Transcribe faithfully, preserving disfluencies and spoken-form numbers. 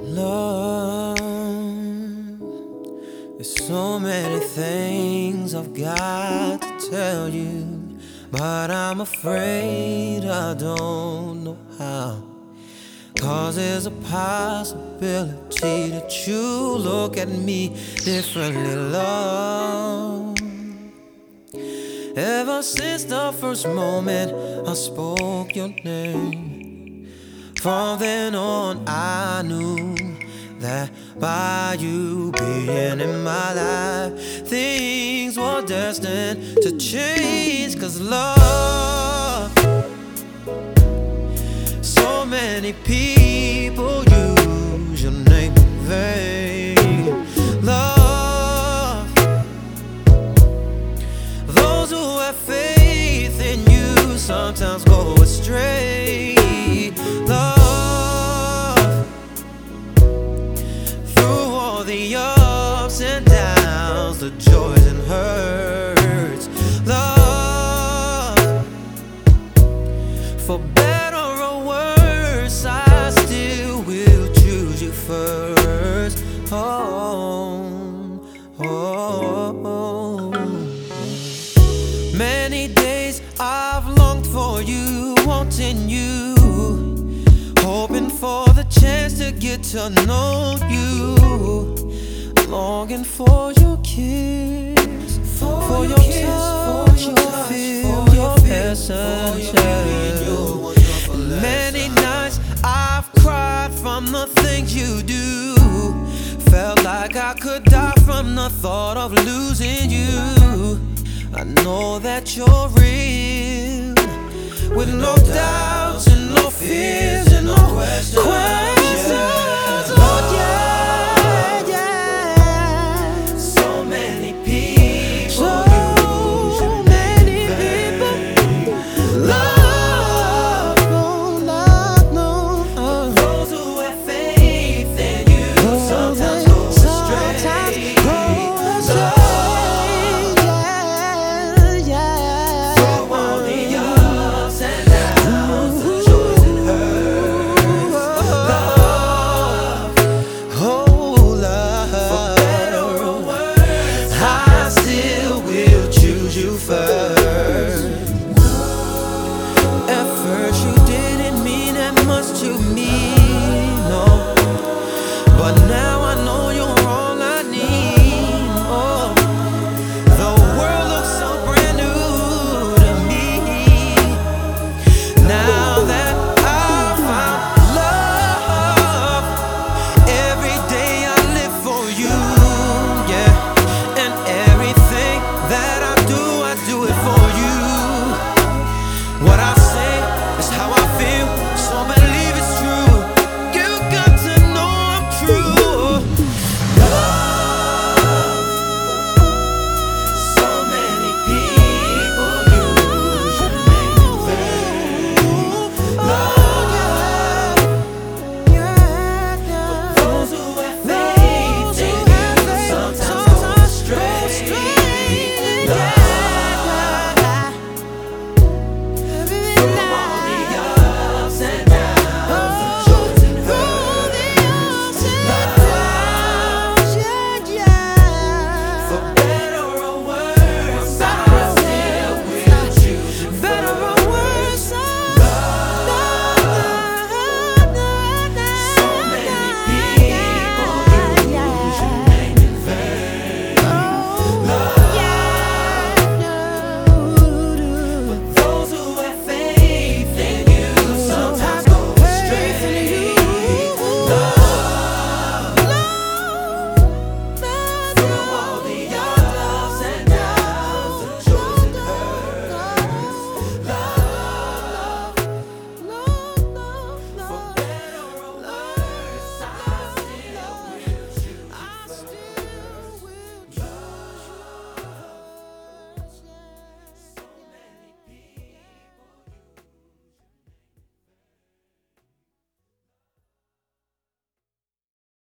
Love, there's so many things I've got to tell you, but I'm afraid I don't know how. Cause there's a possibility that you look at me differently, love. Ever since the first moment I spoke your name, from then on I knew that by you being in my life, things were destined to change. Cause love, so many people use your name in vain. Love, those who have faith in you sometimes go astray. Love, through all the ups and downs, the joys and hurts. Love, for better or worse, I still will choose you first. Oh, oh, oh. Many days I've longed for you, wanting you, hoping for the chance to get to know you, longing for your kiss, for, for your kiss, touch, for your feel, your essence. Many nights I've cried from the things you do, felt like I could die from the thought of losing you. I know that you're real, with no doubts and no fears and no questions. Oh yeah, yeah. So many people, so many people. Love, no, love, no. Those who have faith in you sometimes go astray. Love, you first. At first you didn't mean that much to me, no, but now I know you're all I need. Oh, the world looks so brand new to me now that I found love. Every day I live for you, yeah, and everything that I do, I do it for you. What I say is how